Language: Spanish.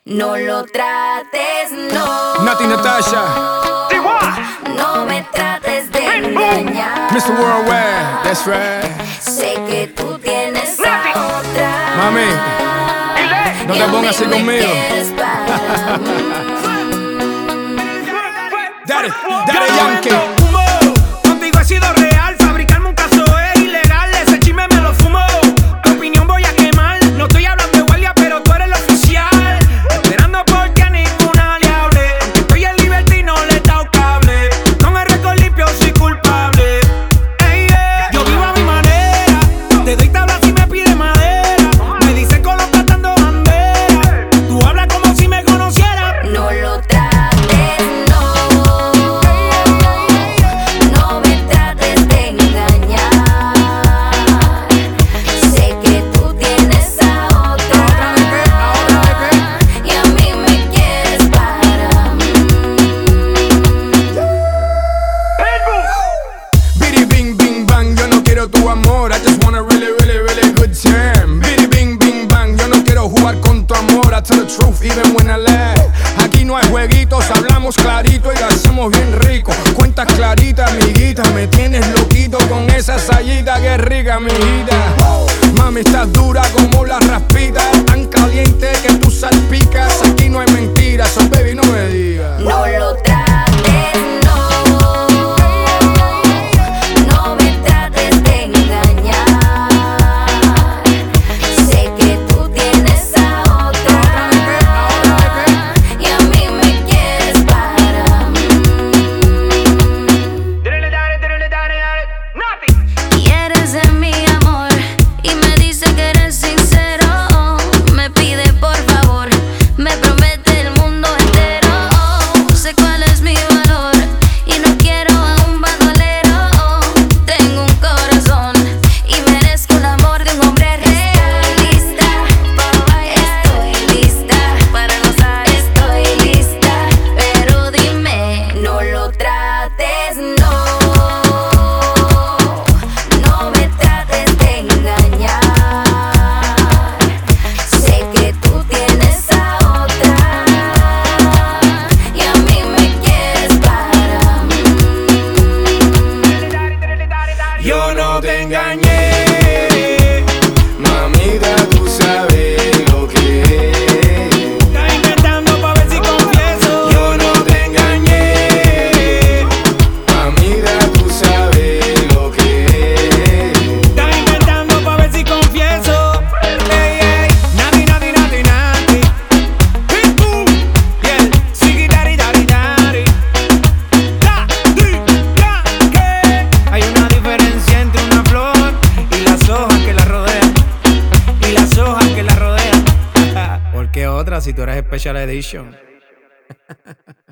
No lo trates, no. Nati Natasha, No me trates de engañar. Mr. Worldwide, that's right. Sé que tú tienes a otra. Mami, no te pongas así conmigo. Daddy Yankee. Contigo he sido real, fabricarme un caso es ilegal. Ese chisme me lo fumo, tu opinión voy a quemar. No estoy hablando de guardia, pero tú eres el oficial. Esperando porque a ninguna le hable. Estoy en libertad y no le he dado cable. Con el récord limpio soy culpable. Ey, yo vivo a mi manera. Te doy tabla si me pide madera. Me dicen colocando bandera. Tú hablas como si me conocieras. No lo trates, no. No me trates de engañar. Sé que tú tienes a otra. Y a mí me quieres para mí. Biddy bing bing bang, yo no quiero tu amor. I just want a really, really, really good time. Biddy bing bing bang, yo no quiero jugar con tu amor. I tell the truth even when I lie. Aquí no hay jueguitos, hablamos clarito y lo hacemos bien rico. Cuentas claritas, amiguita, me tienes loquito con esa sayita que es rica, amiguita. Mami, estás dura como la raspita, tan caliente que tú salpicas. Aquí no hay mentiras, so baby, no me digas. No lo trates, no. No me trates de engañar. Sé que tú tienes a otra. Y a mí me quieres para mí. Y eres de mi amor. Y me dice que eres sincero. Me pide por favor. Me promete el mundo entero. Sé cuál es mi valor. Y no quiero a un bandolero. Tengo un corazón. Y merezco el amor de un hombre real. Lista, estoy lista para gozar. Estoy lista. Pero dime, no lo trates, no. No me trates de engañar. Sé que tú tienes a otra. Y a mí me quieres para mí. Yo no te engañé, mamita, tú sabes lo que es. Estás inventando pa' ver si confieso. Yo no te engañé, mamita, tú sabes lo que es. Estás inventando pa' ver si confieso. Ey, ey, nati, nati, nati, nati. Pitbull, yeah, sigi, dari, dari, dari. Que hay una diferencia entre una flor y las hojas que la rodean. Y las hojas que la rodean. ¿Por qué otra si tú eres Special Edition?